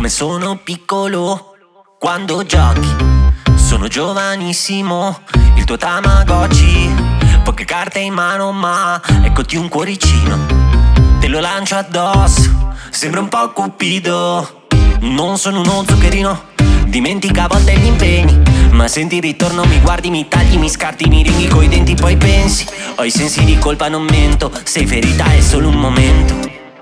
come sono piccolo quando giochi. Sono giovanissimo, il tuo Tamagotchi. Poche carte in mano ma eccoti un cuoricino. Te lo lancio addosso, sembra un po' cupido. Non sono uno zuccherino, dimentica a volte gli impegni, ma senti il ritorno, mi guardi, mi tagli, mi scarti, mi ringhi coi denti, poi pensi ho i sensi di colpa, non mento. Sei ferita, è solo un momento.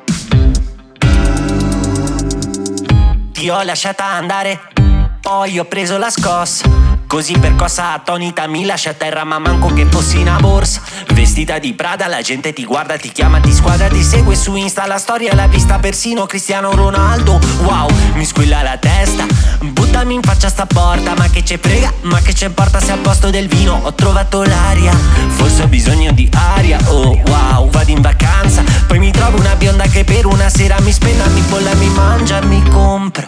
Ti ho lasciata andare, poi ho preso la scossa. Così percossa, attonita, mi lascia a terra, ma manco che fossi una borsa. Vestita di Prada, la gente ti guarda, ti chiama, ti squadra, ti segue su Insta. La storia l'ha vista persino Cristiano Ronaldo. Wow, mi squilla la testa, buttami in faccia sta porta. Ma che ce frega, ma che ce importa se al posto del vino ho trovato l'aria. Forse ho bisogno di aria, oh wow. Vado in vacanza, poi mi trovo una bionda che per una sera mi spenna, mi bolla, mi mangia, mi compra.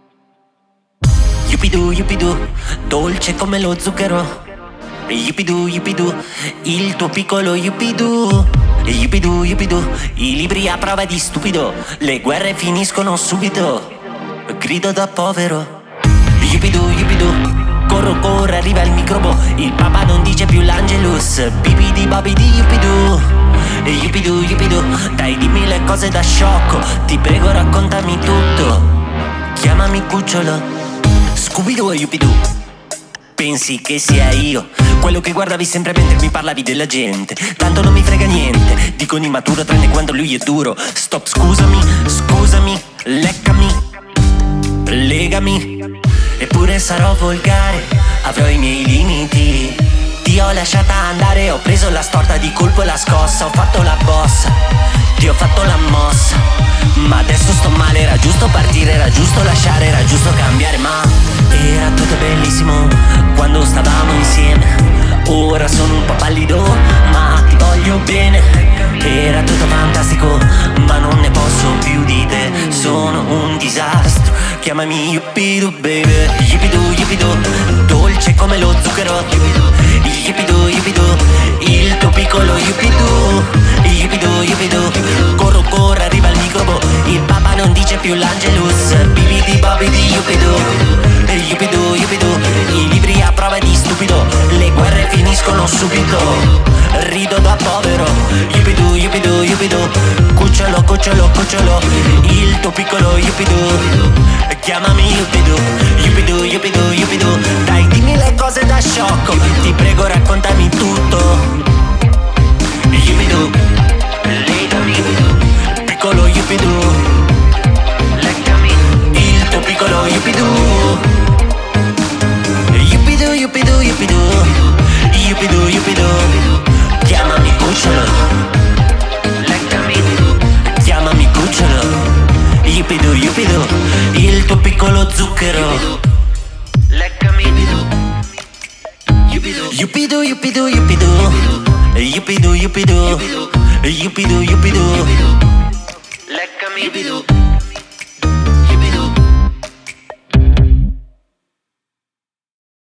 Yupidu, yupidu, dolce come lo zucchero. Yupidu, yupidu, il tuo piccolo yupidu. Yupidu, yupidu, i libri a prova di stupido. Le guerre finiscono subito, grido da povero. Yupidu, yupidu, corro, corro, arriva il microbo. Il papa non dice più l'Angelus. Bibidi, babidi, yupidu. Yupidu, yupidu, dai dimmi le cose da sciocco. Ti prego raccontami tutto, chiamami cucciolo. Scooby-Doo e Yupidu. Pensi che sia io quello che guardavi sempre mentre mi parlavi della gente? Tanto non mi frega niente, dico di maturo tranne quando lui è duro. Stop, scusami, scusami, leccami, legami. Eppure sarò volgare, avrò i miei limiti. Ti ho lasciata andare, ho preso la storta di colpo e la scossa. Ho fatto la bossa, ti ho fatto la mossa, ma adesso sto male. Era giusto partire, era giusto lasciare, era giusto cambiare, ma era tutto bellissimo quando stavamo insieme. Ora sono un po' pallido, ma ti voglio bene. Era tutto fantastico, ma non ne posso più di te. Sono un disastro, chiamami Yupidu baby. Yupidu, yupidu, dolce come lo zucchero. Yupidu, yupidu, il tuo piccolo yupidu. Yupidu, yupidu, corro, corro, arriva il microbo. Il papa non dice più l'Angelus. Bibidi, babidi, yupidu. Yupidu, yupidu, i libri a prova di stupido. Le guerre finiscono subito, rido da povero. Yupidu, yupidu, yupidu, cucciolo, cucciolo, cucciolo, il tuo piccolo yupidu. Chiamami yupidu, yupidu, yupidu, yupidu. Dai dimmi le cose da sciocco, ti prego raccontami tutto. Yupidu, legami, piccolo yupidu. Leccami, il tuo piccolo yupidu. Yupidu, yupidu, yupidu, yupidu, yupidu. Chiamami cucciolo, leccami, chiamami cucciolo. Yupidu, yupidu, il tuo piccolo zucchero. Leccami, yupidu, yupidu, yupidu, yupidu, yupidu, yupidu, yupidu, yupidu. Leccami,